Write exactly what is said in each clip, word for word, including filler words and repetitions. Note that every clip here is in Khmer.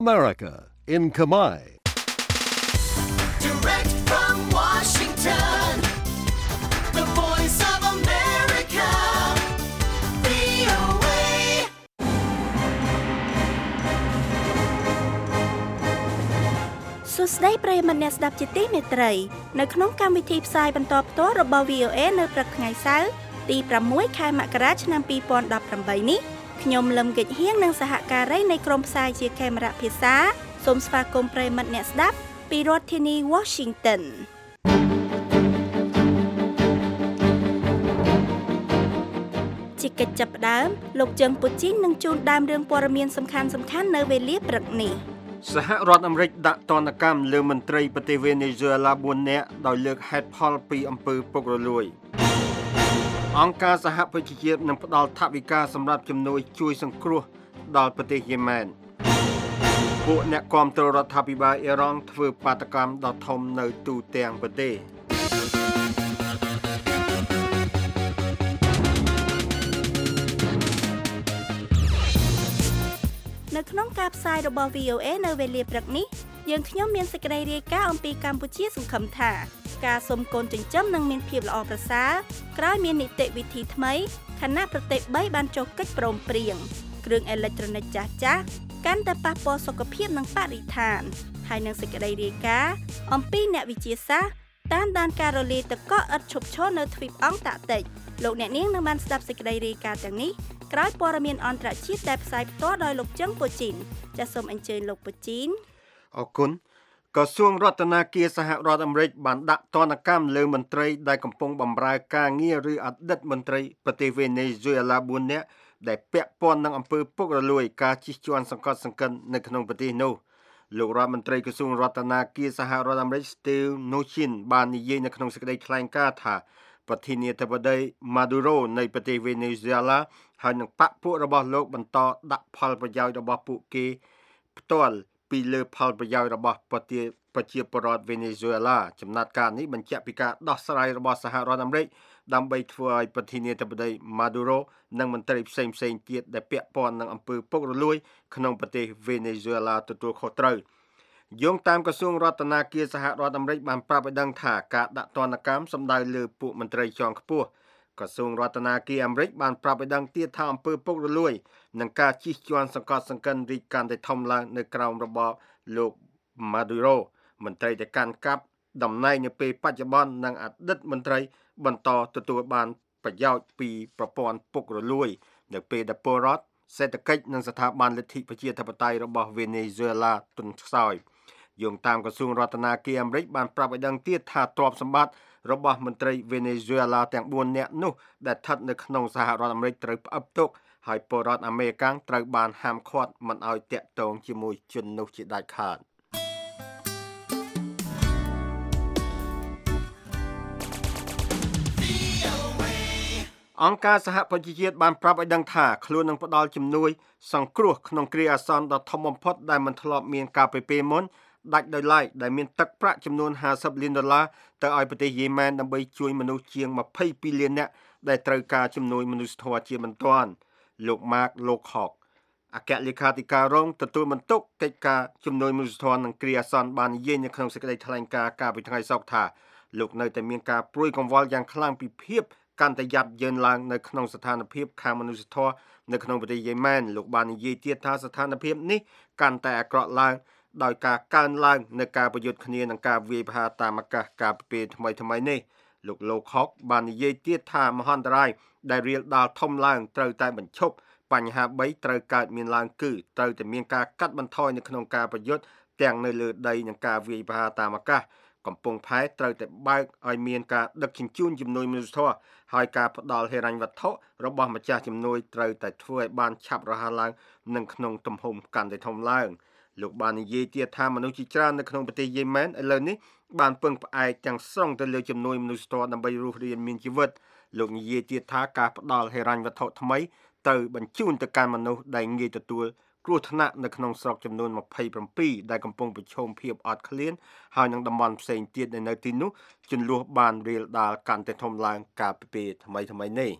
America in Khmer. Direct from Washington, the voice of America, វី អូ เอ សួស្តីប្រិយមិត្តអ្នកស្ដាប់ជាទីមេត្រីនៅក្នុងកម្មវិធីផ្សាយបន្តផ្ទាល់របស់ វី អូ เอ នៅព្រឹកថ្ងៃសៅរ៍ទីប្រាំមួយខែមករាឆ្នាំពីរពាន់ដប់ប្រាំបីនេះខ្ញុំលឹមកិច្ចហៀងនិងសហការីនៃក្រុមផ្សាយជាខេមរៈភាសាសូមស្វាគមន៍ប្រិយមិត្តអ្នកស្ដាប់ពីរដ្ឋធានី Washington ជាកិច្ចចាប់ផ្ដើមលោកជើងពូជីននឹងជូនដើមរឿងព័ត៌មានសំខាន់ៗនៅវេលាព្រឹកនេះសហរដ្ឋអាមេរិកដាក់ទណ្ឌកម្មលើមន្ត្រីប្រទេសវេណេស៊ុយអេឡាបួននាក់ដោយលើកហេតុផលពីអំពើពុករលួយអង្គការសហប្រជាជាតិនឹងផ្ដល់ថវិកាសម្រាប់ជំនួយជួយសង្គ្រោះដល់ប្រទេសយេម៉ែនពួកអ្នកគាំទ្ររដ្ឋាភិបាលអ៊ីរ៉ង់ធ្វើបាតកម្មដ៏ធំនៅទូទាំងប្រទេសនៅក្នុងការផ្សាយរបស់ វី អូ เอ នៅវេលាព្រឹកនេះយើងខ្ញុំមានសេចក្តីរាយការណ៍អំពីកម្ពុជាសង្ឃឹមថាការសុំកូនចិញ្ចឹមនឹងមានភាពល្អប្រសើរក្រោយមាននីតិវិធីថ្មីខណៈប្រទេសបីបានចុះកិច្ចព្រមព្រៀងគ្រឿងអេឡិចត្រូនិកចាស់ចាស់កាន់តែប៉ះពាល់សុខភាពនិងបរិស្ថានហើយនឹងសេចក្តីរាយការណ៍អំពីអ្នកវិទ្យាសាស្ត្រតាមដានការរលាយទឹកកកឥតឈប់ឈរនៅទ្វីបអង់តាក់ទិកលោកអ្នកនាងនឹងបានស្ដាប់សេចក្តីរាយការណ៍ទាំងនេះក្រោយព័ត៌មានអន្តរជាតិដែលផ្សាយផ្ទាល់ដោយលោកជឹងពូជីនចាសសូមអញ្ជើញលោកពូជីនអរគុណក្រសួងរដ្ឋាភិបាលសហរដ្ឋអាមេរិកបានដាក់ទណ្ឌកម្មលើមន្ត្រីដែលកំពុងបម្រើការងារឬអតីតមន្ត្រីប្រទេសវេណេស៊ុយអេឡាបួននាក់ដែលពាក់ព័ន្ធនឹងអំពើពុករលួយការជិះជាន់សង្កត់សង្កិននៅក្នុងប្រទេសនោះលោករដ្ឋមន្ត្រីក្រសួងរដ្ឋាភិបាលសហរដ្ឋអាមេរិក Steve Mnuchin បាននិយាយនៅក្នុងសេចក្តីថ្លែងការណ៍ថាប្រធានាធិបតី Maduro នៃប្រទេសវេណេស៊ុយអេឡាហើយនឹងបកពួករបស់លោកបន្តដាក់ផលប្រយោជន៍របស់ពួកគេផ្ទាល់ពីលើផលប្រយោជន៍របស់ប្រជាប្រជាពលរដ្ឋវេណេស៊ុយអេឡាចំណាត់ការនេះបញ្ជាក់ពីការដោះស្រាយរបស់សហរដ្ឋអាមេរិកដើម្បីធ្វើឲ្យប្រធានាធិបតី Maduro និងមន្ត្រីផ្សេងៗទៀតដែលពាក់ព័ន្ធនឹងអំពើពុករលួយក្នុងប្រទេសវេណេស៊ុយអេឡាទទួលខុសត្រូវយោងតាមក្រសួងរដ្ឋាភិបាលសហរដ្ឋអាមេរិកបានប្រាប់ឲ្យដឹងថាការដាក់ទណ្ឌកម្មសំដៅលើពួកមន្ត្រីជាន់ខ្ពស់ក្រសួងរដ្ឋាភិបាលអាមេរិកបានប្រាប់ឲ្យដឹងទៀតថាអំពើពុករលួយនិងការជិះជាន់សង្កត់សង្កិនរីកកាន់តែធំឡើងនៅក្រោមរបបលោក Maduro មន្ត្រីដែលកាន់កាប់តំណែងនៅពេលបច្ចុប្បន្ននិងអតីតមន្ត្រីបន្តទទួលបានប្រយោជន៍ពីប្រព័ន្ធពុករលួយនៅពេលដែលពលរដ្ឋសេដ្ឋកិច្ចនិងស្ថាប័នលទ្ធិប្រជាធិបតេយ្យរបស់វេណេស៊ុយអេឡាទន់ខ្សោយយោងតាមក្រសួងរដ្ឋាភិបាលអាមេរិកបានប្រាប់ឲ្យដឹងទៀតថាទ្រព្យសម្បត្តិរបស់មន្ត្រីវេណេស៊ុយអេឡាទាំងបួននាក់នោះដែលស្ថិតនៅក្នុងសហរដ្ឋអាមេរិកត្រូវផ្អឹបទុកហើយពលរដ្ឋអាមេរិកត្រូវបានហាមឃាត់មិនឲ្យតាក់ទងជាមួយជននោះជាដាច់ខាតអង្គការសហប្រជាជាតិបានប្រាប់ឲ្យដឹងថាខ្លួននឹងផ្ដល់ជំនួយសង្គ្រោះក្នុងគ្រាអាសន្នដ៏ធំបំផុតដែលមិនធ្លាប់មានកាលពីពេលមុនដាច់ដោយឡែកដែលមានទឹកប្រាក់ចំនួនห้าสิบលានដុល្លារទៅឲ្យប្រទេសយេម៉ែនដើម្បីជួយមនុស្សជាងยี่สิบสองលាននាក់ដែលត្រូវការជំនួយមនុស្សធម៌ជាបន្ទាន់លោក Mark Lowcock អគ្គលេខាធិការរងទទួលបន្ទុកកិច្ចការជំនួយមនុស្សធម៌និងគ្រាអាសន្នបាននិយាយនៅក្នុងសេចក្តីថ្លែងការណ៍កាលពីថ្ងៃសុក្រថាលោកនៅតែមានការព្រួយកង្វល់យ៉ាងខ្លាំងពីភាពកាន់តែយ៉ាប់យ៉ឺនឡើងនៅក្នុងស្ថានភាពខាងមនុស្សធម៌នៅក្នុងប្រទេសយេម៉ែនលោកបាននិយាយទៀតថាស្ថានភាពនេះកាន់តែអាក្រក់ឡើងដោយការកើនឡើងនៃការប្រយុទ្ធគ្នានិងការវាយប្រហារតាមអាកាសកាលពីពេលថ្មីថ្មីនេះលោក Lowcock បាននិយាយទៀតថាមហន្តរាយដែលរាលដាលធំឡើងត្រូវតែបញ្ឈប់បញ្ហាបីត្រូវកើតមានឡើងគឺត្រូវតែមានការកាត់បន្ថយនៅក្នុងការប្រយុទ្ធទាំងនៅលើដីនិងការវាយប្រហារតាមអាកាសកំពង់ផែត្រូវតែបើកឲ្យមានការដឹកជញ្ជូនជំនួយមនុស្សធម៌ហើយការផ្ដល់ហិរញ្ញវត្ថុរបស់ម្ចាស់ជំនួយត្រូវតែធ្វើឲ្យបានឆាប់រហ័សឡើងនិងក្នុងទំហំកាន់តែធំឡើងលោកបាននិយាយទៀតថាមនុស្សជាច្រើននៅក្នុងប្រទេសយេម៉ែនឥឡូវនេះបានពឹងផ្អែកទាំងស្រុងទៅលើជំនួយមនុស្សធម៌ដើម្បីរស់រានមានជីវិតលោកនិយាយទៀតថាការផ្ដល់ហិរញ្ញវត្ថុថ្មីទៅបញ្ជូនទៅកាន់មនុស្សដែលងាយទទួលគ្រោះថ្នាក់នៅក្នុងស្រុកចំនួនยี่สิบเจ็ดដែលកំពុងប្រឈមភាពអត់ឃ្លានហើយនឹងតំបន់ផ្សេងទៀតដែលនៅទីនោះជម្លោះបានរាលដាលកាន់តែធំឡើងកាលពីពេលថ្មីថ្មីនេះ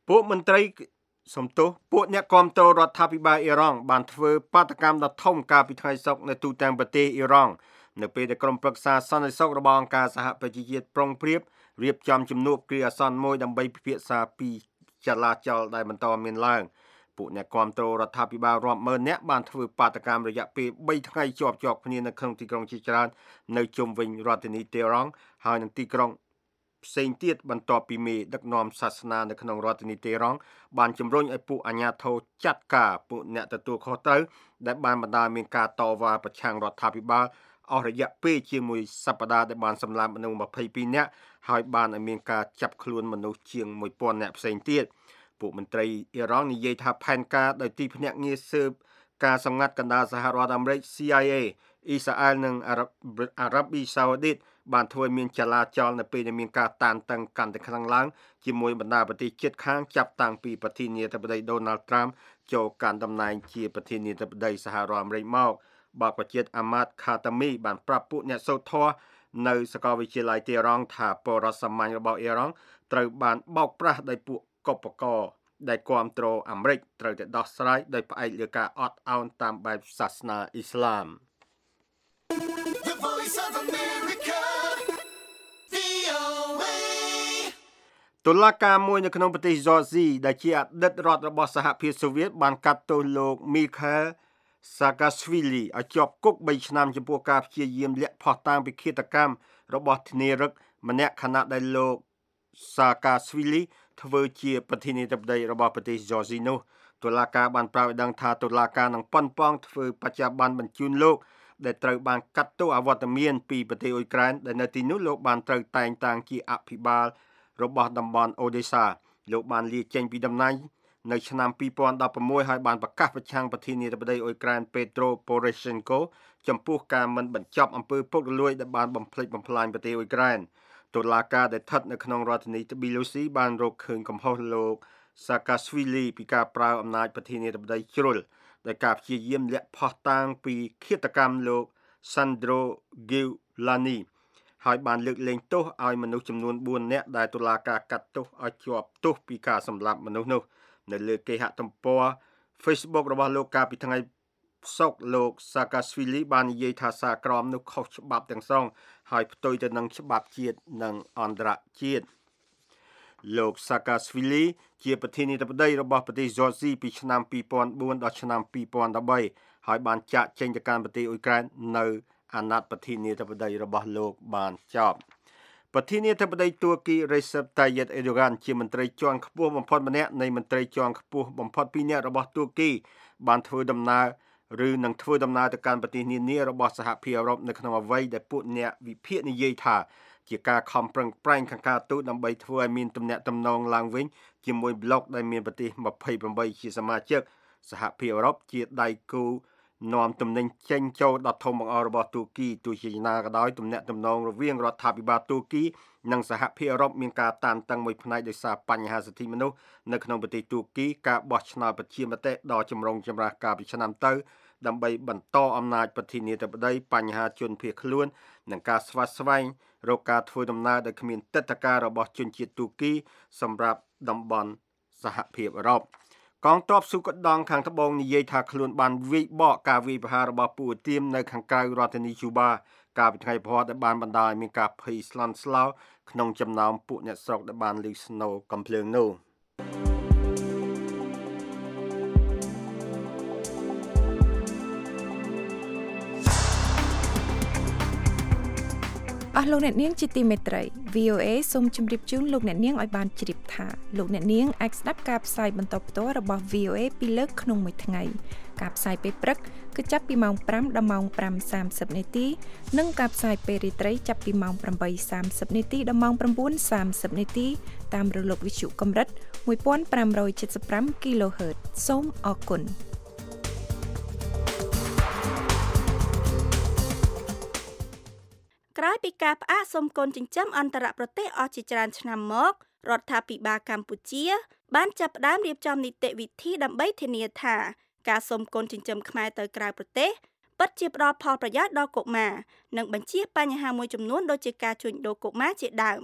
ពួកមន្ត្រីសំទោសពួកអ្នកគាំទ្ររដ្ឋាភិបាលអ៊ីរ៉ង់បានធ្វើបាតកម្មដ៏ធំកាលពីថ្ងៃសុក្រនៅទូទាំងប្រទេសអ៊ីរ៉ង់នៅពេលដែលក្រុមប្រឹក្សាសន្តិសុខរបស់អង្គការសហប្រជាជាតិប្រុងប្រៀបរៀបចំជំនួបគ្រាអាសន្នមួយដើម្បីពិភាក្សាពីចលាចលដែលបន្តមានឡើងពួកអ្នកគាំទ្ររដ្ឋាភិបាលរាប់ម៉ឺននាក់បានធ្វើបាតកម្មរយៈពេលបីថ្ងៃជាប់ជាប់គ្នានៅក្នុងទីក្រុងជាច្រើននៅជុំវិញរដ្ឋធានីតេរ៉ង់ហើយនៅទីក្រុងផ្សេងទៀតបន្ទាប់ពីមេដឹកនាំសាសនានៅក្នុងរដ្ឋធានីតេរ៉ង់បានជំរុញឲ្យពួកអាជ្ញាធរចាត់ការពួកអ្នកទទួលខុសត្រូវដែលបានបណ្ដាលមានការតវ៉ាប្រឆាំងរដ្ឋាភិបាលអស់រយៈពេលជាមួយសប្តាហ៍ដែលបានសម្លាប់មនុស្សម្ភៃពីរនាក់ហើយបានឲ្យមានការចាប់ខ្លួនមនុស្សជាងមួយពាន់នាក់ផ្សេងទៀតពួកមន្ត្រីអ៊ីរ៉ង់និយាយថាផែនការដោយទីភ្នាក់ងារស៊ើបការសម្ងាត់កណ្ដាលសហរដ្ឋអាមេរិក C I A អ៊ីស្រាអែលនិងអារ៉ាប់អារ៉ាប៊ីសាអូឌីតបានធ្វើឲ្យមានចលាចលនៅពេលដែលមានការតានតឹងកាន់តែខ្លាំងឡើងជាមួយបណ្ដាប្រទេសជិតខាងចាប់តាំងពីប្រធានាធិបតី Donald Trump ចូលកាន់តំណែងជាប្រធានាធិបតីសហរដ្ឋអាមេរិកមកបាបជាតិអាម៉ាតខាតាមីបានប្រាប់ពួកអ្នកសូត្រធម៌នៅសាកលវិទ្យាល័យតេរ៉ង់ថាពលរដ្ឋសាមញ្ញរបស់អ៊ីរ៉ង់ត្រូវបានបោកប្រាស់ដោយពួកកុបករដែលគាំទ្រអាមេរិកត្រូវតែដោះស្រាយដោយផ្អែកលើការអត់ឱនតាមបែបសាសនាអ៊ីស្លាមតុលាការមួយនៅក្នុងប្រទេសហ្ស័រស៊ីដែលជាអតីតរដ្ឋរបស់សហភាពសូវៀតបានកាត់ទោសលោក Mikhail Saakashvili ឲ្យជាប់គុកបីឆ្នាំចំពោះការព្យាយាមលាក់ភស្តុតាងពីឃាតកម្មរបស់ធានារឹកម្នាក់ខណៈដែលលោក Saakashvili ធ្វើជាប្រធានាធិបតីរបស់ប្រទេសហ្ស័រស៊ីនោះតុលាការបានប្រាប់ឲ្យដឹងថាតុលាការនឹងប៉ុនប៉ងធ្វើបច្ចុប្បន្នបញ្ជូនលោកដែលត្រូវបានកាត់ទោសអវត្តមានពីប្រទេសអ៊ុយក្រែនដែលនៅទីនោះលោកបានត្រូវតែងតាំងជាអភិបាលរបស់តំបន់អូដេសាលោកបានលាចេញពីតំណែងនៅឆ្នាំពីរពាន់ដប់ប្រាំមួយហើយបានប្រកាសប្រឆាំងប្រធានាធិបតីអ៊ុយក្រែន Petro Poroshenko ចំពោះការមិនបញ្ចប់អំពើពុករលួយដែលបានបំផ្លិចបំផ្លាញប្រទេសអ៊ុយក្រែនតុលាការដែលស្ថិតនៅក្នុងរដ្ឋធានី Tbilisi បានរកឃើញកំហុសលោក Saakashvili ពីការប្រើអំណាចប្រធានាធិបតីជ្រុលដោយការព្យាយាមលាក់ភស្តុតាងពីឃាតកម្មលោក Sandro Gulani ហើយបានលើកលែងទោសឲ្យមនុស្សចំនួនបួននាក់ដែលតុលាការកាត់ទោសឲ្យជាប់ទោសពីការសម្លាប់មនុស្សនោះនៅលើគេហទំព័រ Facebook របស់លោកកាលពីថ្ងៃសុក្រលោក Saakashvili បាននិយាយថាសារក្រមនោះខុសច្បាប់ទាំងស្រុងហើយផ្ទុយទៅនឹងច្បាប់ជាតិនិងអន្តរជាតិលោក Saakashvili ជាប្រធានាធិបតីរបស់ប្រទេសហ្ស័រស៊ីពីឆ្នាំពីរពាន់បួនដល់ឆ្នាំពីរពាន់ដប់បីហើយបានចាកចេញទៅកាន់ប្រទេសអ៊ុយក្រែននៅអាណត្តិប្រធានាធិបតីរបស់លោកបានចប់ប្រធានាធិបតីទួរគី Recep Tayyip Erdogan ជាមន្ត្រីជាន់ខ្ពស់បំផុតម្នាក់នៃមន្ត្រីជាន់ខ្ពស់បំផុតពីរនាក់របស់ទួរគីបានធ្វើដំណើរឬនឹងធ្វើដំណើរទៅកាន់ប្រទេសនានារបស់សហភាពអឺរ៉ុបនៅក្នុងអ្វីដែលពួកអ្នកវិភាគនិយាយថាជាការខំប្រឹងប្រែងខាងការទូតដើម្បីធ្វើឲ្យមានទំនាក់ទំនងឡើងវិញជាមួយប្លុកដែលមានប្រទេសម្ភៃប្រាំបីជាសមាជិកសហភាពអឺរ៉ុបជាដៃគូនាំទំនិញចេញចូលដល់ធំបង្អស់របស់ទួរគីទោះជាយ៉ាងណាក៏ដោយទំនាក់ទំនងរវាងរដ្ឋាភិបាលទួរគីនិងសហភាពអឺរ៉ុបមានការតានតឹងមួយផ្នែកដោយសារបញ្ហាសិទ្ធិមនុស្សនៅក្នុងប្រទេសទួរគីការបោះឆ្នោតប្រជាមតិដ៏ចម្រូងចម្រាសកាលពីឆ្នាំទៅដើម្បីបន្តអំណាចប្រធានាធិបតីបញ្ហាជនភៀសខ្លួននិងការស្វាស្វែងរកការធ្វើដំណើរដោយគ្មានទិដ្ឋាការរបស់ជនជាតិទួរគីសម្រាប់តំបន់សហភាពអឺរ៉ុបកងទ័ពស៊ូកដង់ខាងត្បូងនិយាយថាខ្លួនបានវាយបកការវាយប្រហាររបស់ពួកទៀមនៅខាងក្រៅរដ្ឋធានីជូបាកាលពីថ្ងៃព្រហស្បតិ៍ដែលបានបណ្ដាលឲ្យមានការភ័យស្លន់ស្លោក្នុងចំណោមពួកអ្នកស្រុកដែលបានឮស្នូរកំភ្លើងនោះអស់លោកអ្នកនាងជាទីមេត្រី វី អូ អេ សូមជម្រាបជូនលោកអ្នកនាងឲ្យបានជ្រាបថាលោកអ្នកនាងអាចស្ដាប់ការផ្សាយបន្តផ្ទាល់របស់ វី អូ អេ ពីរលើកក្នុងមួយថ្ងៃការផ្សាយពេលព្រឹកគឺចាប់ពីម៉ោងប្រាំដល់ម៉ោងប្រាំសាមសិបនាទីនិងការផ្សាយពេលរាត្រីចាប់ពីម៉ោងប្រាំបីសាមសិបនាទីដល់ម៉ោងប្រាំបួនសាមសិបនាទីតាមរលកវិទ្យុកម្រិតមួយពាន់ប្រាំរយเจ็ดสิบห้า គីឡូហឺត សូមអរគុណក្រោយពីការផ្អាកសុំកូនចិញ្ចឹមអន្តរប្រទេសអស់ជាច្រើនឆ្នាំមករដ្ឋាភិបាលកម្ពុជាបានចាប់ផ្ដើមរៀបចំនីតិវិធីដើម្បីធានាថាការសុំកូនចិញ្ចឹមខ្មែរទៅក្រៅប្រទេសពិតជាផ្ដល់ផលប្រយោជន៍ដល់កុមារនិងបញ្ជៀសបញ្ហាមួយចំនួនដូចជាការជួញដូរកុមារជាដើម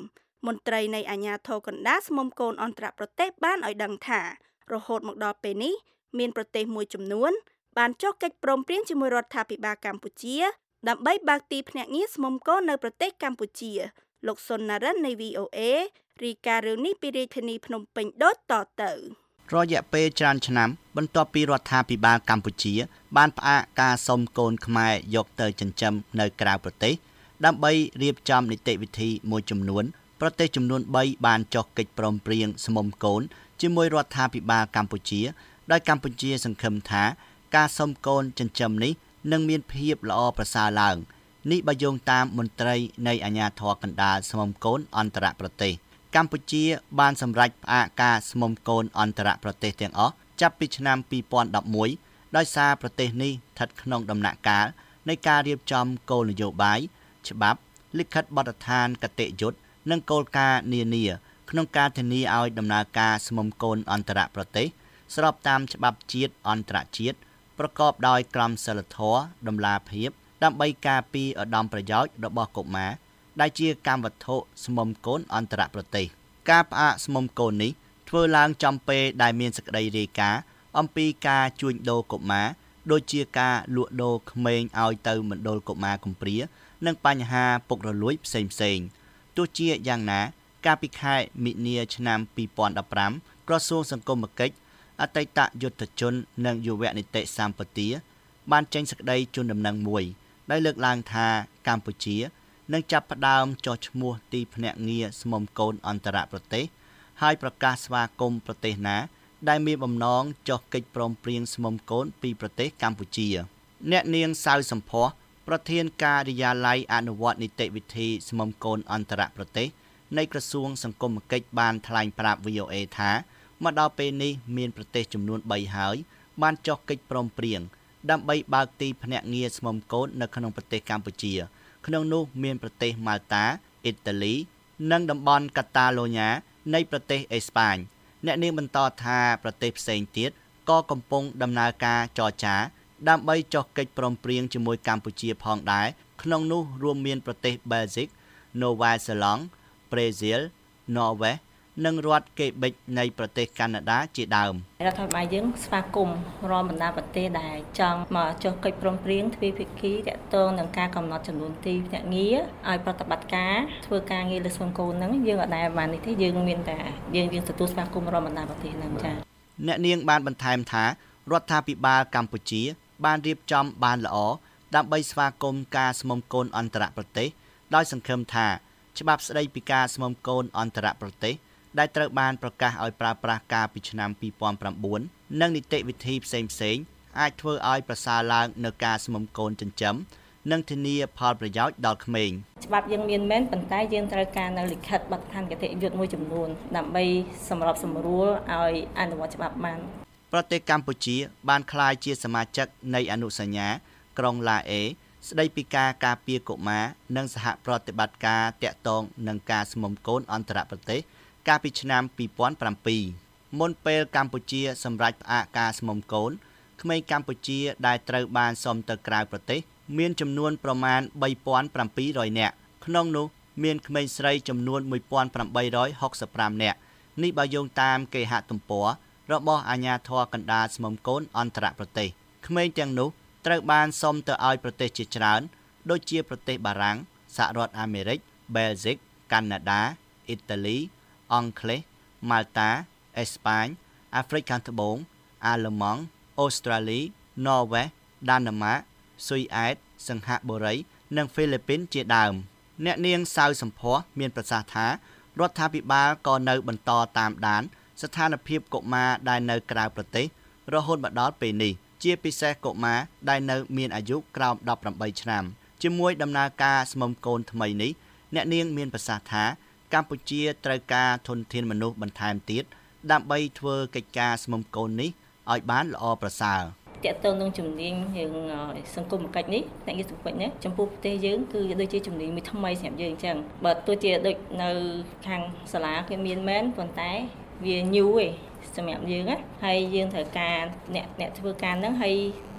មន្ត្រីនៃអាជ្ញាធរកណ្ដាលស្មុំកូនអន្តរប្រទេសបានឲ្យដឹងថារហូតមកដល់ពេលនេះមានប្រទេសមួយចំនួនបានចុះកិច្ចព្រមព្រៀងជាមួយរដ្ឋាភិបាលកម្ពុជាដើម្បីបើកទីភ្នាក់ងារស្មុំកូននៅប្រទេសកម្ពុជាលោកសុនណារិននៃ វី អូ เอ រីការឿងនេះពីរាជធានីភ្នំពេញដូចតទៅរយៈពេលច្រើនឆ្នាំបន្ទាប់ពីរដ្ឋាភិបាលកម្ពុជាបានផ្អាកការសុំកូនខ្មែរយកទៅចិញ្ចឹមនៅក្រៅប្រទេសដើម្បីរៀបចំនីតិវិធីមួយចំនួនប្រទេសចំនួនបីបានចុះកិច្ចព្រមព្រៀងស្មុំកូនជាមួយរដ្ឋាភិបាលកម្ពុជាដោយកម្ពុជាសង្ឃឹមថាការសុំកូនចិញ្ចឹមនេះនឹងមានភាពល្អប្រសើរឡើងនេះបើយោងតាមមន្ត្រីនៃអាជ្ញាធរកណ្ដាលស្មុំកូនអន្តរប្រទេសកម្ពុជាបានសម្រេចផ្អាកការស្មុំកូនអន្តរប្រទេសទាំងអស់ចាប់ពីឆ្នាំពីរពាន់ដប់មួយដោយសារប្រទេសនេះស្ថិតក្នុងដំណាក់កាលនៃការរៀបចំគោលនយោបាយច្បាប់លិខិតបទដ្ឋានគតិយុត្តនិងគោលការណ៍នានាក្នុងការធានាឲ្យដំណើរការស្មុំកូនអន្តរប្រទេសស្របតាមច្បាប់ជាតិអន្តរជាតិប្រកបដោយក្រមសីលធម៌តម្លាភាពដើម្បីការពារឧត្តមប្រយោជន៍របស់កុមារដែលជាកម្មវត្ថុស្មុំកូនអន្តរប្រទេសការផ្អាកស្មុំកូននេះធ្វើឡើងចំពេលដែលមានសេចក្តីរាយការណ៍អំពីការជួញដូរកុមារដូចជាការលក់ដូរក្មេងឲ្យទៅមណ្ឌលកុមារកំព្រានិងបញ្ហាពុករលួយផ្សេងផ្សេងទោះជាយ៉ាងណាកាលពីខែមិនិនាឆ្នាំពីរពាន់ដប់ប្រាំក្រសួងសង្គមគិច្ចអតីតយុទ្ធជននិងយុវនីតិសម្បទាបានចេញសេចក្តីជូនដំណឹងមួយដែលលើកឡើងថាកម្ពុជានឹងចាប់ផ្ដើមចុះឈ្មោះទីភ្នាក់ងារស្មុំកូនអន្តរប្រទេសហើយប្រកាសស្វាគមន៍ប្រទេសណាដែលមានបំណងចុះកិច្ចព្រមព្រៀងស្មុំកូនពីប្រទេសកម្ពុជាអ្នកនាងសៅសំផស្សប្រធានការិយាល័យអនុវត្តនីតិវិធីស្មុំកូនអន្តរប្រទេសនៃក្រសួងសង្គមគិច្ចបានថ្លែងប្រាប់ វី អូ เอ ថាមកដល់ពេលនេះមានប្រទេសចំនួនបីហើយបានចុះកិច្ចព្រមព្រៀងដើម្បីបើកទីភ្នាក់ងារស្មុំកូននៅក្នុងប្រទេសកម្ពុជាក្នុងនោះមានប្រទេសម៉ាល់តា អ៊ីតាលីនិងតំបន់កាតាឡូញ៉ានៃប្រទេសអេស្ប៉ាញអ្នកនាងបន្តថាប្រទេសផ្សេងទៀតក៏កំពុងដំណើរការចរចាដើម្បីចុះកិច្ចព្រមព្រៀងជាមួយកម្ពុជាផងដែរក្នុងនោះរួមមានប្រទេសបែលហ្សិក នូវែលសេឡង់ ប្រេស៊ីល ន័រវេសនិងរដ្ឋកេបិចនៃប្រទេសកាណាដាជាដើមរដ្ឋាភិបាលយើងស្វាគមន៍រាល់បណ្ដាប្រទេសដែលចង់មកចុះកិច្ចព្រមព្រៀងទ្វេភាគីទាក់ទងនឹងការកំណត់ចំនួនទីភ្នាក់ងារឲ្យប្រតិបត្តិការធ្វើការងារលើស្មុំកូនហ្នឹងយើងអត់ដែលបាននេះទេយើងមានតែយើងយើងទទួលស្វាគមន៍រាល់បណ្ដាប្រទេសហ្នឹងចា៎អ្នកនាងបានបន្ថែមថារដ្ឋាភិបាលកម្ពុជាបានរៀបចំបានល្អដើម្បីស្វាគមន៍ការស្មុំកូនអន្តរប្រទេសដោយសង្ឃឹមថាច្បាប់ស្តីពីការស្មុំកូនអន្តរប្រទេសដែលត្រូវបានប្រកាសឲ្យប្រើប្រាស់កាលពីឆ្នាំពីរពាន់ប្រាំបួននិងនីតិវិធីផ្សេងផ្សេងអាចធ្វើឲ្យប្រសើរឡើងនៅការស្មុំកូនចិញ្ចឹមនិងធានាផលប្រយោជន៍ដល់ក្មេងច្បាប់យើងមានមែនប៉ុន្តែយើងត្រូវការនៅលិខិតបទដ្ឋានគតិយុត្តមួយចំនួនដើម្បីសម្របសម្រួលឲ្យអនុវត្តច្បាប់បានប្រទេសកម្ពុជាបានក្លាយជាសមាជិកនៃអនុសញ្ញាក្រុងឡាអេស្តីពីការការពារកុមារនិងសហប្រតិបត្តិការតាក់ទងនឹងការស្មុំកូនអន្តរប្រទេសកាលពីឆ្នាំពីរពាន់ប្រាំពីរមុនពេលកម្ពុជាសម្រេចផ្អាកការស្មុំកូនក្មេងកម្ពុជាដែលត្រូវបានសុំទៅក្រៅប្រទេសមានចំនួនប្រមាណបីពាន់ប្រាំពីររយនាក់ក្នុងនោះមានក្មេងស្រីចំនួនមួយពាន់ប្រាំបីរយហុកសិបប្រាំនាក់នេះបើយោងតាមគេហទំព័ររបស់អាជ្ញាធរកណ្ដាលស្មុំកូនអន្តរប្រទេសក្មេងទាំងនោះត្រូវបានសុំទៅឲ្យប្រទេសជាច្រើនដូចជាប្រទេសបារាំងសហរដ្ឋអាមេរិកបែលហ្សិកកាណាដាអ៊ីតាលីអង់គ្លេសម៉ាល់តា អេស្ប៉ាញ អាហ្វ្រិកខាងត្បូង អាល្លឺម៉ង់ អូស្ត្រាលី ន័រវេស ដាណឺម៉ាក ស៊ុយអែត សិង្ហបុរី និងហ្វីលីពីនជាដើមអ្នកនាងសៅសំផស្សមានប្រសាសន៍ថារដ្ឋាភិបាលក៏នៅបន្តតាមដានស្ថានភាពកុមារដែលនៅក្រៅប្រទេសរហូតមកដល់ពេលនេះជាពិសេសកុមារដែលនៅមានអាយុក្រោមដប់ប្រាំបីឆ្នាំជាមួយដំណើរការស្មុំកូនថ្មីនេះអ្នកនាងមានប្រសាសន៍ថាកម្ពុជាត្រូវការធនធានមនុស្សបន្ថែមទៀតដើម្បីធ្វើកិច្ចការស្មុំកូននេះឲ្យបានល្អប្រសើរតើតើនឹងជំនាញយើងសង្គមគិច្ចនេះតែគេសង្គមគិច្ចនេះចំពោះប្រទេសយើងគឺដូចជាជំនាញមួយថ្មីសម្រាប់យើងអញ្ចឹងបើទោះជាដូចនៅខាងសាលាគេមានមែនប៉ុន្តែវាញូឯងសម្រាប់យើងណាហើយយើងត្រូវការអ្នកអ្នកធ្វើការហ្នឹងហើយ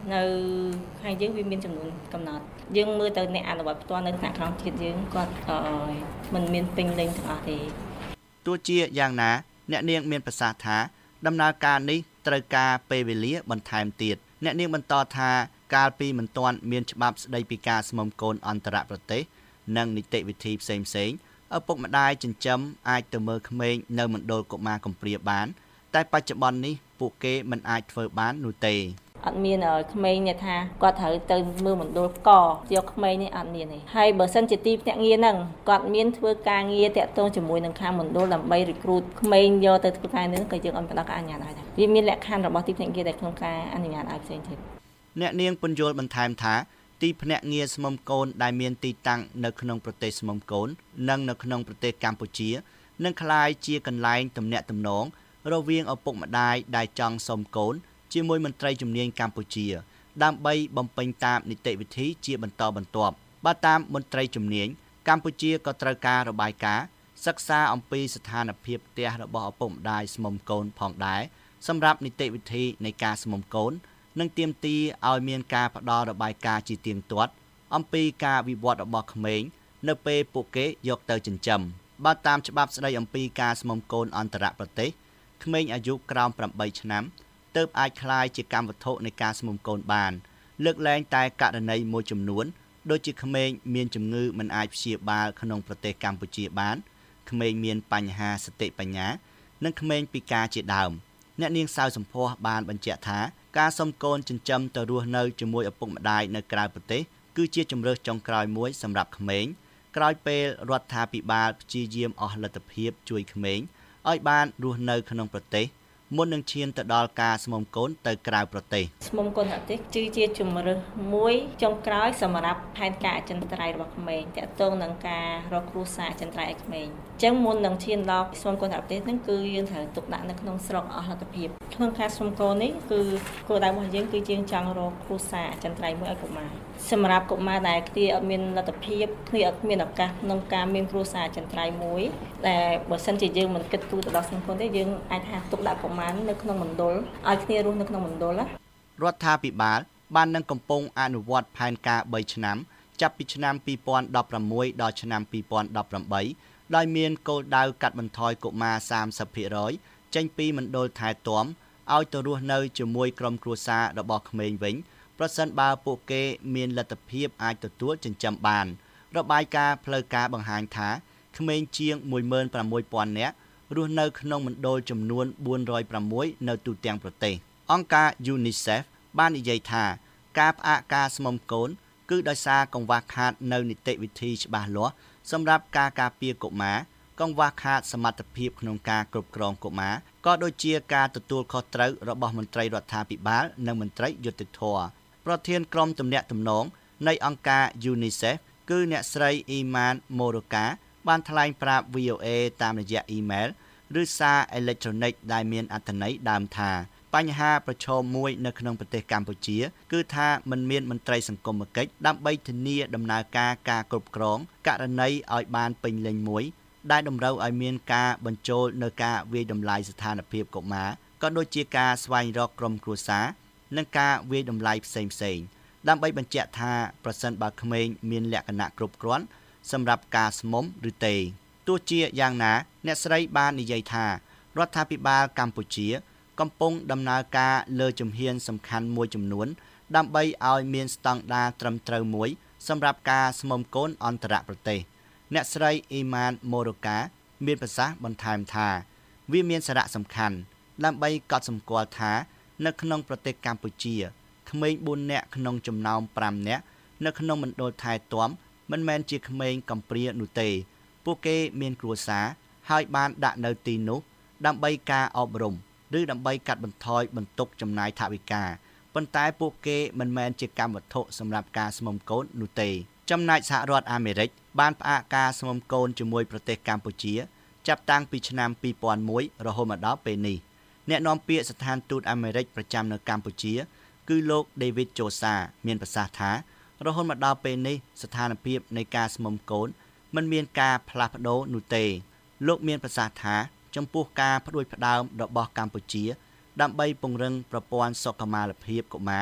នៅខាងយើងវាមានចំនួនកំណត់យើងមើលទៅអ្នកអនុវត្តផ្ទាល់នៅថ្នាក់ក្រោមជាតិយើងគាត់មិនមានពេញលេញទាំងអស់ទេទោះជាយ៉ាងណាអ្នកនាងមានប្រសាសន៍ថាដំណើរការនេះត្រូវការពេលវេលាបន្ថែមទៀតអ្នកនាងបន្តថាកាលពីមិនទាន់មានច្បាប់ស្តីពីការស្មុំកូនអន្តរប្រទេសនិងនីតិវិធីផ្សេងៗឪពុកម្ដាយចិញ្ចឹមអាចទៅមើលក្មេងនៅមណ្ឌលកុមារកំព្រាបានតែបច្ចុប្បន្ននេះពួកគេមិនអាចធ្វើបាននោះទេអត់មានក្មេងនេះថាគាត់ត្រូវទៅមើលមណ្ឌលកយកក្មេងនេះអត់មានទេហើយបើសិនជាទីភ្នាក់ងារហ្នឹងគាត់មានធ្វើការងារតាក់ទងជាមួយនឹងខាងមណ្ឌលដើម្បី recruit ក្មេងយកទៅធ្វើការនេះក៏យើងអត់ផ្ដល់ការអនុញ្ញាតឲ្យដែរវាមានលក្ខខណ្ឌរបស់ទីភ្នាក់ងារដែលក្នុងការអនុញ្ញាតឲ្យផ្សេងទៀតអ្នកនាងពន្យល់បន្ថែមថាទីភ្នាក់ងារស្មុំកូនដែលមានទីតាំងនៅក្នុងប្រទេសស្មុំកូននិងនៅក្នុងប្រទេសកម្ពុជានឹងក្លាយជាកន្លែងទំនាក់ទំនងរវាងឪពុកម្ដាយដែលចង់សុំកូនជាមួយមន្ត្រីជំនាញកម្ពុជាដើម្បីបំពេញតាមនីតិវិធីជាបន្តបន្ទាប់បើតាមមន្ត្រីជំនាញកម្ពុជាក៏ត្រូវការរបាយការណ៍សិក្សាអំពីស្ថានភាពផ្ទះរបស់ឪពុកម្ដាយស្មុំកូនផងដែរសម្រាប់នីតិវិធីនៃការស្មុំកូននិងទាមទារឲ្យមានការផ្ដល់របាយការណ៍ជាទៀងទាត់អំពីការវិវត្តរបស់ក្មេងនៅពេលពួកគេយកទៅចិញ្ចឹមបើតាមច្បាប់ស្តីអំពីការស្មុំកូនអន្តរប្រទេសក្មេងអាយុក្រោមប្រាំបីឆ្នាំទើបអាចក្លាយជាកម្មវត្ថុនៃការស្មុំកូនបានលើកលែងតែករណីមួយចំនួនដូចជាក្មេងមានជំងឺមិនអាចព្យាបាលក្នុងប្រទេសកម្ពុជាបានក្មេងមានបញ្ហាសតិបញ្ញានិងក្មេងពិការជាដើមអ្នកនាងសៅសំភ័សបានបញ្ជាក់ថាការសុំកូនចិញ្ចឹមទៅរស់នៅជាមួយឪពុកម្ដាយនៅក្រៅប្រទេសគឺជាជម្រើសចុងក្រោយមួយសម្រាប់ក្មេងក្រោយពេលរដ្ឋាភិបាលព្យាយាមអស់លទ្ធភាពជួយក្មេងឲ្យបានរស់នៅក្នុងប្រទេសមុននឹងឈានទៅដល់ការស្មុំកូនទៅក្រៅប្រទេសស្មុំកូនប្រទេសគឺជាជំរើសមួយចុងក្រោយសម្រាប់ផែនការអចិន្ត្រៃយ៍របស់ក្មេងទាក់ទងនឹងការរកគ្រួសារអចិន្ត្រៃយ៍ឲ្យក្មេងអញ្ចឹងមុននឹងឈានដល់ស្មុំកូនប្រទេសហ្នឹងគឺយើងត្រូវទុកដាក់នៅក្នុងស្រុកអស់លទ្ធភាពក្នុងការស្មុំកូននេះគឺគោលដៅរបស់យើងគឺយើងចង់រកគ្រួសារអចិន្ត្រៃយ៍មួយឲ្យកុមារសម្រាប់កុមារដែលគ្នាអត់មានលទ្ធភាពគ្នាអត់មានឱកាសក្នុងការមានគ្រួសារអចិន្ត្រៃយ៍មួយដែលបើសិនជាយើងមិនគិតគូរទៅដល់ស្មុំកូនទេយើងអាចថាទុកដាក់កុមារនៅក្នុងមណ្ឌលឲ្យគ្នារស់នៅក្នុងមណ្ឌលណារដ្ឋាភិបាលបាននឹងកំពុងអនុវត្តផែនការបីឆ្នាំចាប់ពីឆ្នាំពីរពាន់ដប់ប្រាំមួយដល់ឆ្នាំពីរពាន់ដប់ប្រាំបីដោយមានគោលដៅកាត់បន្ថយកុមារសាមសិបភាគរយចេញពីមណ្ឌលថែទាំឲ្យទៅរស់នៅជាមួយក្រុមគ្រួសាររបស់ក្មេងវិញប្រសិនបើពួកគេមានលទ្ធភាពអាចទទួលចិញ្ចឹមបានរបាយការណ៍ផ្លូវការបង្ហាញថាក្មេងជាងមួយម៉ឺនប្រាំមួយពាន់នាក់រស់នៅក្នុងមណ្ឌលចំនួនបួនរយប្រាំមួយនៅទូទាំងប្រទេសអង្គការ UNICEF បាននិយាយថាការផ្អាកការស្មុំកូនគឺដោយសារកង្វះខាតនៅនីតិវិធីច្បាស់លាស់សម្រាប់ការការពារកុមារកង្វះខាតសមត្ថភាពក្នុងការគ្រប់គ្រងកុមារក៏ដូចជាការទទួលខុសត្រូវរបស់មន្ត្រីរដ្ឋាភិបាលនិងមន្ត្រីយុត្តិធម៌ប្រធានក្រុមទំនាក់ទំនងនៃអង្គការ UNICEF គឺអ្នកស្រីអ៊ីម៉ានម៉ូរ៉ូកាបានថ្លែងប្រាប់ វី អូ เอ តាមរយៈអ៊ីមែលឬសារអេឡិចត្រូនិកដែលមានអត្ថន័យដើមថាបញ្ហាប្រឈមមួយនៅក្នុងប្រទេសកម្ពុជាគឺថាมันមានមន្ត្រីសង្គមគិច្ចដើម្បីធានាដំណើរការការគ្រប់គ្រងករណីឲ្យបានពេញលេញមួយដែលតម្រូវឲ្យមានការបញ្ចូលនៅការវាយតម្លៃស្ថានភាពកុមារក៏ដូចជាការស្វែងរកក្រុមគ្រួសារនិងការវាយតម្លៃផ្សេងៗដើម្បីបញ្ជាក់ថាប្រសិនបើក្មេងមានលក្ខណៈគ្រប់គ្រាន់សម្រាប់ការស្មុំឬទេទោះជាយ៉ាងណាអ្នកស្រីបាននិយាយថារដ្ឋាភិបាលកម្ពុជាកំពុងដំណើរការលើជំហានសំខាន់មួយចំនួនដើម្បីឲ្យមានស្តង់ដារត្រឹមត្រូវមួយសម្រាប់ការស្មុំកូនអន្តរប្រទេសអ្នកស្រីអ៊ីម៉ានម៉ូរ៉ូកាមានប្រសាសន៍បន្ថែមថាវាមានសារៈសំខាន់ដើម្បីកត់សម្គាល់ថានៅក្នុងប្រទេសកម្ពុជាក្មេងបួននាក់ក្នុងចំណោមប្រាំនាក់នៅក្នុងមណ្ឌលថែទាំមិនមែនជាក្មេងកំព្រានោះទេពួកគេមានគ្រួសារហើយបានដាក់នៅទីនោះដើម្បីការអប់រំឬដើម្បីកាត់បន្ថយបន្ទុកចំណាយថវិកាប៉ុន្តែពួកគេមិនមែនជាកម្មវត្ថុសម្រាប់ការស្មុំកូននោះទេចំណែកសហរដ្ឋអាមេរិកបានផ្អាកការស្មុំកូនជាមួយប្រទេសកម្ពុជាចាប់តាំងពីឆ្នាំពីរពាន់មួយរហូតមកដល់ពេលនេះអ្នកនាំពាក្យស្ថានទូតអាមេរិកប្រចាំនៅកម្ពុជាគឺលោក David Josa មានប្រសាសន៍ថារហូតមកដល់ពេលនេះស្ថានភាពនៃការស្មុំកូនមិនមានការផ្លាស់ប្ដូរនោះទេលោកមានប្រសាសន៍ថាចំពោះការផ្ដួចផ្ដើមរបស់កម្ពុជាដើម្បីពង្រឹងប្រព័ន្ធសុខុមាលភាពកុមារ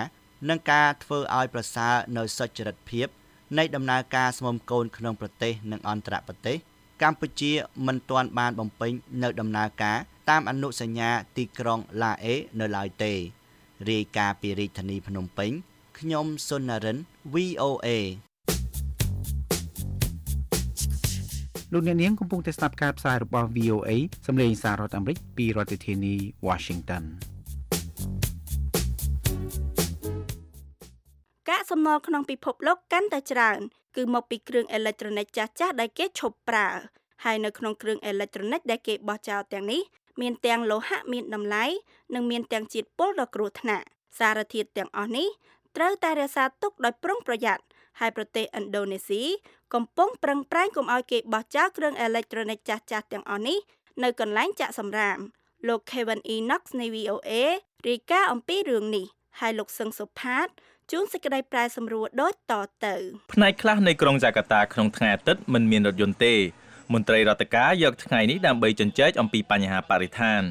និងការធ្វើឲ្យប្រសើរនៅសុចរិតភាពនៃដំណើរការស្មុំកូនក្នុងប្រទេសនិងអន្តរប្រទេសកម្ពុជាមិនទាន់បានបំពេញនៅដំណើរការតាមអនុសញ្ញាទីក្រុងឡាអេនៅឡើយទេរាយការណ៍ពីរាជធានីភ្នំពេញខ្ញុំសុននរិន វី អូ เอលោកអ្នកនាងកំពុងតែស្ដាប់ការផ្សាយរបស់ វី អូ เอ សម្លេងសាររដ្ឋអាមេរិកពីរដ្ឋធានី Washington កាកសំណល់ក្នុងពិភពលោកកាន់តែច្រើនគឺមកពីគ្រឿងអេឡិចត្រូនិកចាស់ៗដែលគេឈប់ប្រើហើយនៅក្នុងគ្រឿងអេឡិចត្រូនិកដែលគេបោះចោលទាំងនេះមានទាំងលោហៈមានតម្លៃនិងមានទាំងជាតិពុលដ៏គ្រោះថ្នាក់សារធាតុទាំងអស់នេះត្រូវតែរក្សាទុកដោយប្រុងប្រយ័ត្នហើយប្រទេសឥណ្ឌូនេស៊ីកំពុងប្រឹងប្រែងកុំឲ្យគេបោះចោលគ្រឿងអេឡិចត្រូនិកចាស់ៗទាំងអស់នេះនៅកន្លែងចាក់សម្រាមលោក Kevin Enox នៃ វី អូ เอ រាយការណ៍អំពីរឿងនេះហើយលោកសឹងសុផាតជួនសេចក្តីប្រែសម្រួលដូចតទៅផ្នែកខ្លះនៃក្រុងហ្សាកាតាក្នុងថ្ងៃអាទិត្យមិនមានរថយន្តទេមន្ត្រីរដ្ឋការយកថ្ងៃនេះដើម្បីជជែកអំពីបញ្ហាបរិស្ថាន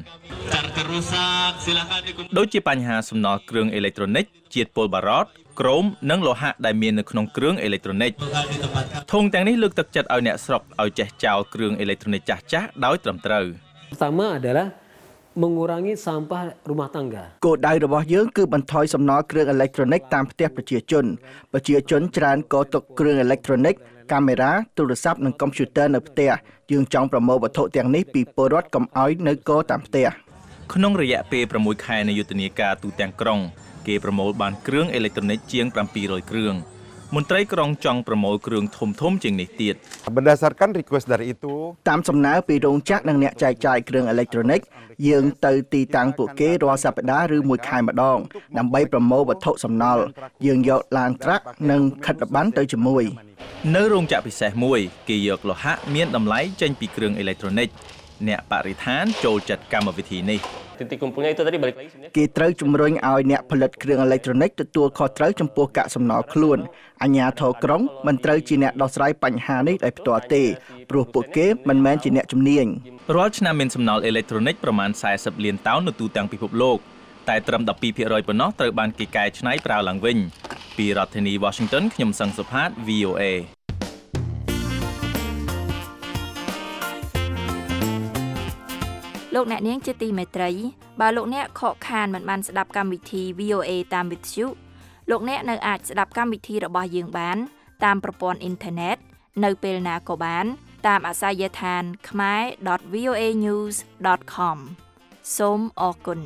ដូចជាបញ្ហាសំណល់គ្រឿងអេឡិចត្រូនិកជាតិពុលបារ៉តក្រូមនិងលោហៈដែលមាននៅក្នុងគ្រឿងអេឡិចត្រូនិកធុងទាំងនេះលើកទឹកចិត្តឲ្យអ្នកស្រុកឲ្យចេះចោលគ្រឿងអេឡិចត្រូនិកចាស់ៗដោយត្រឹមត្រូវ Pertama adalah mengurangi sampah rumah tangga គោលដៅរបស់យើងគឺបន្ថយសំណល់គ្រឿងអេឡិចត្រូនិកតាមផ្ទះប្រជាជនប្រជាជនច្រើនក៏ទុកគ្រឿងអេឡិចត្រូនិកកាមេរ៉ាទូរស័ព្ទនិងកុំព្យូទ័រនៅផ្ទះយើងចង់ប្រមូលវត្ថុទាំងនេះពីពលរដ្ឋកុំឲ្យនៅគរតាមផ្ទះក្នុងរយៈពេលប្រាំមួយខែនៃយុទ្ធនាការទូទាំងក្រុងគេប្រមូលបានគ្រឿងអេឡិចត្រូនិកជាងប្រាំពីររយគ្រឿងមន្ត្រីក្រុងចង់ប្រមូលគ្រឿងធំធំជាងនេះទៀត Berdasarkan request dari itu តាមសំណើពីរោងចក្រនិងអ្នកចែកចាយគ្រឿងអេឡិចត្រូនិកយើងទៅទីតាំងពួកគេរាល់សប្តាហ៍ឬមួយខែម្ដងដើម្បីប្រមូលវត្ថុសំណល់យើងយកឡានត្រាក់និងខិត្តប័ណ្ណទៅជាមួយនៅរោងចក្រពិសេសមួយគេយកលោហៈមានតម្លៃចេញពីគ្រឿងអេឡិចត្រូនិកអ្នកបរិស្ថានចូលចិត្តកម្មវិធីនេះគេត្រូវជំរុញឲ្យអ្នកផលិតគ្រឿងអេឡិចត្រូនិកទទួលខុសត្រូវចំពោះកាកសំណល់ខ្លួនអាជ្ញាធរក្រុងមិនត្រូវជាអ្នកដោះស្រាយបញ្ហានេះដោយផ្ទាល់ទេព្រោះពួកគេមិនមែនជាអ្នកជំនាញរាល់ឆ្នាំមានសំណល់អេឡិចត្រូនិកប្រមាណสี่สิบលានតោននៅទូទាំងពិភពលោកតែត្រឹមដប់ពីរភាគរយប៉ុណ្ណោះត្រូវបានគេកែច្នៃប្រើឡើងវិញពីរដ្ឋធានី Washington ខ្ញុំសឹងសុផាត វី អូ เอលោកអ្នកនាងជាទីមេត្រីបើលោកអ្នកខកខានមិនបានស្ដាប់កម្មវិធី វី អូ เอ តាមវិទ្យុលោកអ្នកនៅអាចស្ដាប់កម្មវិធីរបស់យើងបានតាមប្រព័ន្ធអ៊ីនធឺណិតនៅពេលណាក៏បានតាមអាសយដ្ឋាន khmae dot v o a news dot com សូមអរគុណ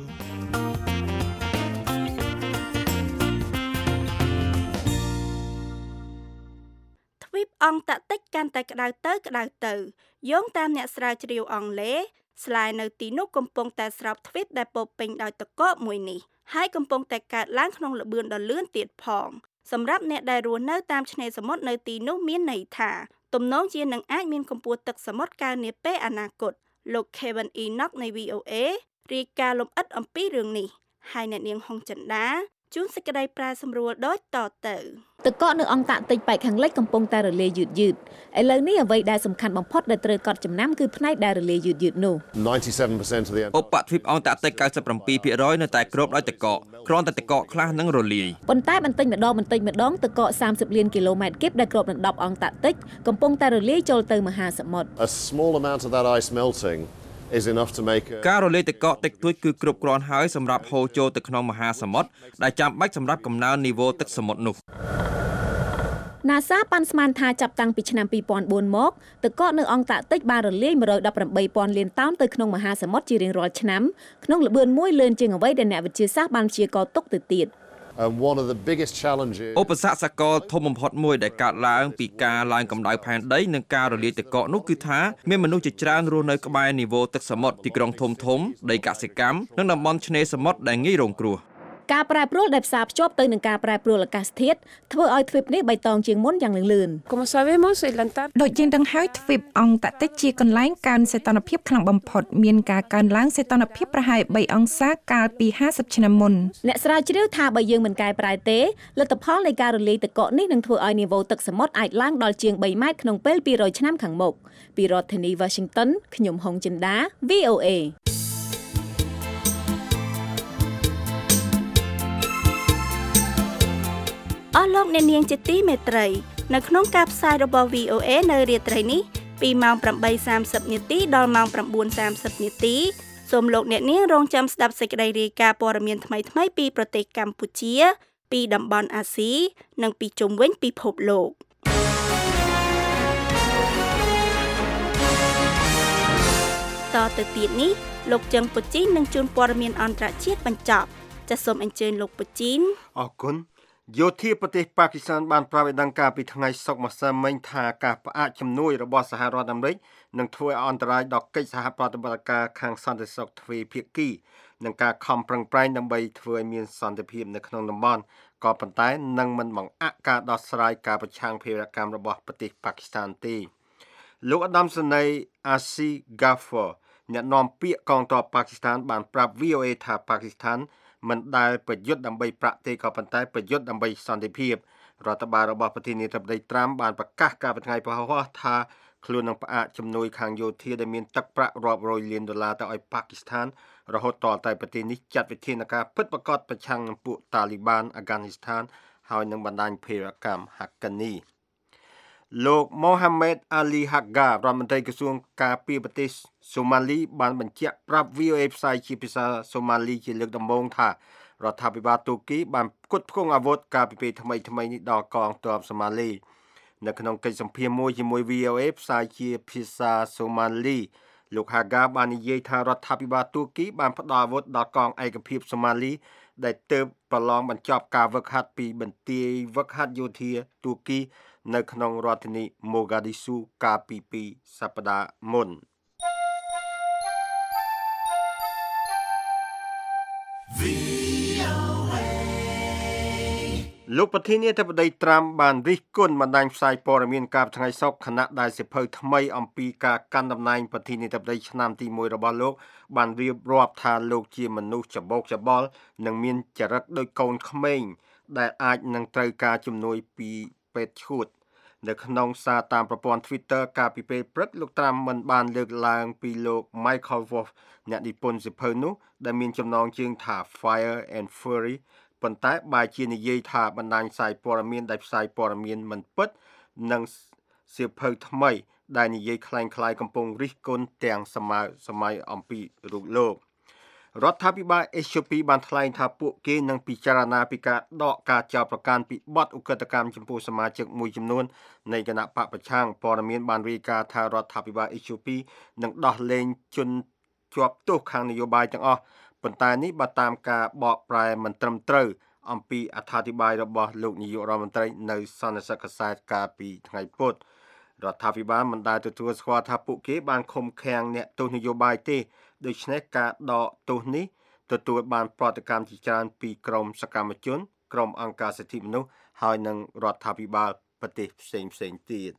ទ្វីបអង់តាក់ទិកកាន់តែក្តៅទៅក្តៅទៅយោងតាមអ្នកស្រាវជ្រាវអង់គ្លេសស្លាយនៅទីនោះកំពុងតែស្រោបទ្វីបដែលពោពេញដោយទឹកកកមួយនេះហើយកំពុងតែកើតឡើងក្នុងល្បឿនដ៏លឿនទៀតផងសម្រាប់អ្នកដែលរស់នៅតាមឆ្នេរសមុទ្រនៅទីនោះមានន័យថាទំនងជានឹងអាចមានកម្ពស់ទឹកសមុទ្រកើននាពេលអនាគតលោក Kevin Enox នៃ វី អូ เอ រាយការណ៍លម្អិតអំពីរឿងនេះហើយអ្នកនាងហុងចិន្តាជួនសេចក្តីប្រែសម្រួលដូចតទៅទឹកកកនៅអង់តាក់ទិកប៉ែកខាងលិចកំពុងតែរលាយយឺតយឺតឥឡូវនេះអ្វីដែលសំខាន់បំផុតដែលត្រូវកត់ចំណាំគឺផ្នែកដែលរលាយយឺតយឺតនោះ ninety-seven percent of the ឧបទ្វីបអង់តាក់ទិកninety-seven percent នៅតែគ្របដោយទឹកកកគ្រាន់តែទឹកកកខ្លះនឹងរលាយប៉ុន្តែបន្តិចម្ដងបន្តិចម្ដងទឹកកកthirtyលានគីឡូម៉ែត្រគីបដែលគ្របនឹងដប់អង់តាក់ទិកកំពុងតែរលាយចូលទៅមហាសមុទ្រ A small amount of that ice melting is enough to make ការរលាយទឹកកកតិចតួចគឺគ្រប់គ្រាន់ហើយសម្រាប់ហូរចូលទៅក្នុងមហាសមុទ្រដែលចាំបាច់សម្រាប់កំណើននីវ៉ូទឹកសមុទ្រនោះ NASA ប៉ាន់ស្មានថាចាប់តាំងពីឆ្នាំtwo thousand fourមកទឹកកកនៅអង់តាក់ទិកបានរលាយone hundred eighteen thousandលានតោនទៅក្នុងមហាសមុទ្រជារៀងរាល់ឆ្នាំក្នុងល្បឿនមួយលឿនជាងអ្វីដែលអ្នកវិទ្យាសាស្ត្របានព្យាករណ៍ទុកទៅទៀត And one of the biggest challenges ឧបសគ្គសកលធំបំផុតមួយដែលកើតឡើងពីការឡើងកម្ដៅផែនដីនិងការរលាយទឹកកកនោះគឺថាមានមនុស្សជាច្រើនរស់នៅក្បែរនីវ៉ូទឹកសមុទ្រទីក្រុងធំធំដីកសិកម្មនិងតំបន់ឆ្នេរសមុទ្រដែលងាយរងគ្រោះការប្រែប្រួលដែលផ្សារភ្ជាប់ទៅនឹងការប្រែប្រួលអាកាសធាតុធ្វើឲ្យទ្វីបនេះបៃតងជាងមុនយ៉ាងលឿនៗដូចយើងដឹងហើយទ្វីបអង់តាក់ទិកជាកន្លែងកើនសីតុណ្ហភាពខ្លាំងបំផុតមានការកើនឡើងសីតុណ្ហភាពប្រហែលthreeអង្សាកាលពីfiftyឆ្នាំមុនអ្នកស្រាវជ្រាវថាបើយើងមិនកែប្រែទេលទ្ធផលនៃការរលាយទឹកកកនេះនឹងធ្វើឲ្យនីវ៉ូទឹកសមុទ្រអាចឡើងដល់ជាងthreeម៉ែត្រក្នុងពេលtwo hundredឆ្នាំខាងមុខពីរដ្ឋធានី Washington ខ្ញុំហុងចិន្តា វី អូ เอអស់លោកអ្នកនាងជាទីមេត្រីនៅក្នុងការផ្សាយរបស់ វី អូ เอ នៅរាត្រីនេះពីម៉ោង ប្រាំបីសាមសិប នាទីដល់ម៉ោង ប្រាំបួនសាមសិប នាទីសូមលោកអ្នកនាងរងចាំស្ដាប់សេចក្តីរាយការណ៍ព័ត៌មានថ្មីៗពីប្រទេសកម្ពុជាពីតំបន់អាស៊ីនិងពីជុំវិញពិភពលោកតទៅទៀតនេះលោកចឹងពូជីននឹងជួនព័ត៌មានអន្តរជាតិបញ្ចប់ចាសសូមអញ្ជើញលោកពូជីនអរគុណយោធាប្រទេសប៉ាគីស្ថានបានប្រាប់ឲ្យដឹងការពីថ្ងៃសុក្រម្សិលមិញថាការផ្អាកជំនួយរបស់សហរដ្ឋអាមេរិកនឹងធ្វើឲ្យអន្តរាយដល់កិច្ចសហប្រតិបត្តិការខាងសន្តិសុខទ្វេភាគីនិងការខំប្រឹងប្រែងដើម្បីធ្វើឲ្យមានសន្តិភាពនៅក្នុងតំបន់ក៏ប៉ុន្តែនឹងមិនបង្អាក់ការដោះស្រាយការប្រឆាំងភេរវកម្មរបស់ប្រទេសប៉ាគីស្ថានទេលោកឧត្តមសេនីយ៍ Asif Ghafoor អ្នកនាំពាក្យកងទ័ពប៉ាគីស្ថានបានប្រាប់ វី អូ เอ ថាប៉ាគីស្ថានមិនដែលប្រយុទ្ធដើម្បីប្រាក់ទេក៏ប៉ុន្តែប្រយុទ្ធដើម្បីសន្តិភាពរដ្ឋបាលរបស់ប្រធានាធិបតីត្រាំបានប្រកាសកាលពីថ្ងៃពហុថាខ្លួននឹងផ្អាកជំនួយខាងយោធាដែលមានទឹកប្រាក់រាប់រយលានដុល្លារទៅឲ្យប៉ាគីស្ថានរហូតដល់តែប្រទេសនេះចាត់វិធានការពិតប្រាកដប្រឆាំងនឹងពួកតាលីបានអាហ្គានីស្ថានហើយនឹងបណ្ដាញភេរវកម្មហាក់កានីលោក Mohamed Ali Haggar រដ្ឋមន្ត្រីក្រសួងការពារប្រទេសសូម៉ាលីបានបញ្ជាក់ប្រាប់ វី អូ เอ ផ្សាយជាភាសាសូម៉ាលីជាលើកដំបូងថារដ្ឋាភិបាលទូគីបានផ្គត់ផ្គង់អាវុធកាលពីពេលថ្មីថ្មីនេះដល់កងទ័ពសូម៉ាលីនៅក្នុងកិច្ចសម្ភាសន៍មួយជាមួយ វី អូ เอ ផ្សាយជាភាសាសូម៉ាលីលោក Haggar បាននិយាយថារដ្ឋាភិបាលទូគីបានផ្ដល់អាវុធដល់កងឯកភាពសូម៉ាលីដែលទើបប្រឡងបញ្ចប់ការវឹកហាត់ពីបន្ទាយវឹកហាត់យោធាទូគីនៅក្នុងរដ្ឋធានី Mogadishu កាលពីពីរសប្តាហ៍មុនលោកប្រធានាធិបតីត្រាំបានរិះគន់បណ្ដាញផ្សាយព័ត៌មានកាលពីថ្ងៃសុក្រខណៈដែលសិភៅថ្មីអំពីការកាន់តំណែងប្រធានាធិបតីឆ្នាំទីមួយរបស់លោកបានរៀបរាប់ថាលោកជាមនុស្សច្បោកច្បល់និងមានចរិតដូចកូនក្មេងដែលអាចនឹងត្រូវការជំនួយពីពេទ្យឈួតនៅក្នុងសារតាមប្រព័ន្ធ Twitter កាលពីពេលព្រឹកលោកត្រាំមិនបានលើកឡើងពីលោក Michael Wolff អ្នកនិពន្ធសិភៅនោះដែលមានចំណងជើងថា Fire and Fury ប៉ុន្តែបែរជានិយាយថាបណ្ដាញផ្សាយព័ត៌មានដែលផ្សាយព័ត៌មានមិនពិតនិងសៀវភៅថ្មីដែលនិយាយคล้ายៗកំពុងរិះគន់ទាំងសម័យសម័យអំពីរូបលោករដ្ឋាភិបាលអេត្យូពីបានថ្លែងថាពួកគេនឹងពិចារណាពីការដកការចោទប្រកាន់ពីបទឧក្រិដ្ឋកម្មចំពោះសមាជិកមួយចំនួននៃគណៈបកប្រឆាំងព័ត៌មានបានរាយការណ៍ថារដ្ឋាភិបាលអេត្យូពីនឹងដោះលែងជនជាប់ទោសខាងនយោបាយទាំងអស់ប៉ុន្តែនេះបើតាមការបកប្រែមិនត្រឹមត្រូវអំពីអត្ថាធិប្បាយរបស់លោកនាយករដ្ឋមន្ត្រីនៅសន្និសីទកាសែតកាលពីថ្ងៃពុធរដ្ឋាភិបាលមិនដែលទទួលស្គាល់ថាពួកគេបានឃុំឃាំងអ្នកទោសនយោបាយទេដូច្នេះការដកទោសនេះទទួលបានប្រតិកម្មជាច្រើនពីក្រមសកម្មជនក្រមអង្គការសិទ្ធិមនុស្សហើយនិងរដ្ឋាភិបាលប្រទេសផ្សេងផ្សេងទៀត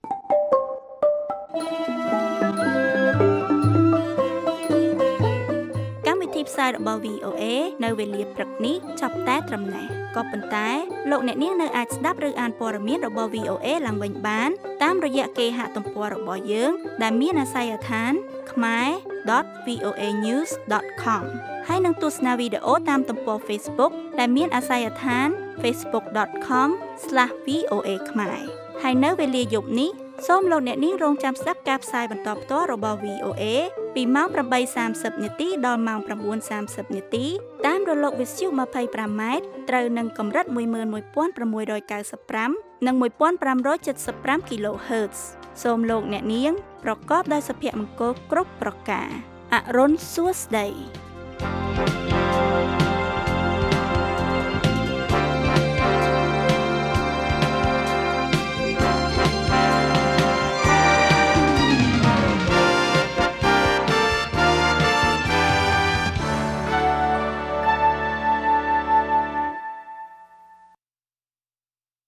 កម្មវិធីផ្សាយរបស់ វី អូ เอ នៅវេលាព្រឹកនេះចាប់តែត្រឹមនេះក៏ប៉ុន្តែលោកអ្នកនាងនៅអាចស្ដាប់ឬអានព័ត៌មានរបស់ វី អូ เอ ឡើងវិញបានតាមរយៈគេហទំព័ររបស់យើងដែលមានអាសយដ្ឋាន khmer dot v o a news dot com ហើយនឹងទស្សនាវីដេអូតាមទំព័រ Facebook ដែលមានអាសយដ្ឋាន facebook dot com slash v o a khmer ហើយនៅវេលាយប់នេះសូមលោកអ្នកនាងរងចាំស្ដាប់ការផ្សាយបន្តផ្ទាល់របស់ វី អូ เอ ពីម៉ោង ប្រាំបីសាមសិប នាទីដល់ម៉ោង ប្រាំបួនសាមសិប នាទីតាមរលកវិទ្យុ ยี่สิบห้า ម៉ែត្រត្រូវនឹងកម្រិត một nghìn một trăm sáu mươi lăm និង một nghìn năm trăm bảy mươi lăm គីឡូហឺតซ์ សូមលោកអ្នកនាងប្រកបដោយសុភមង្គលគ្រប់ប្រការអរុនសួស្តី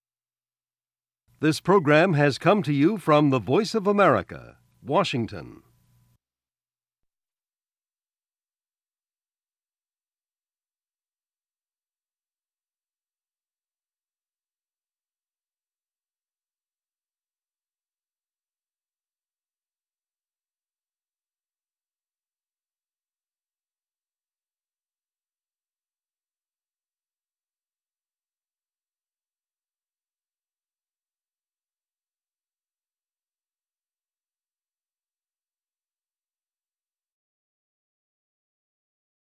This program has come to you from the Voice of America, Washington.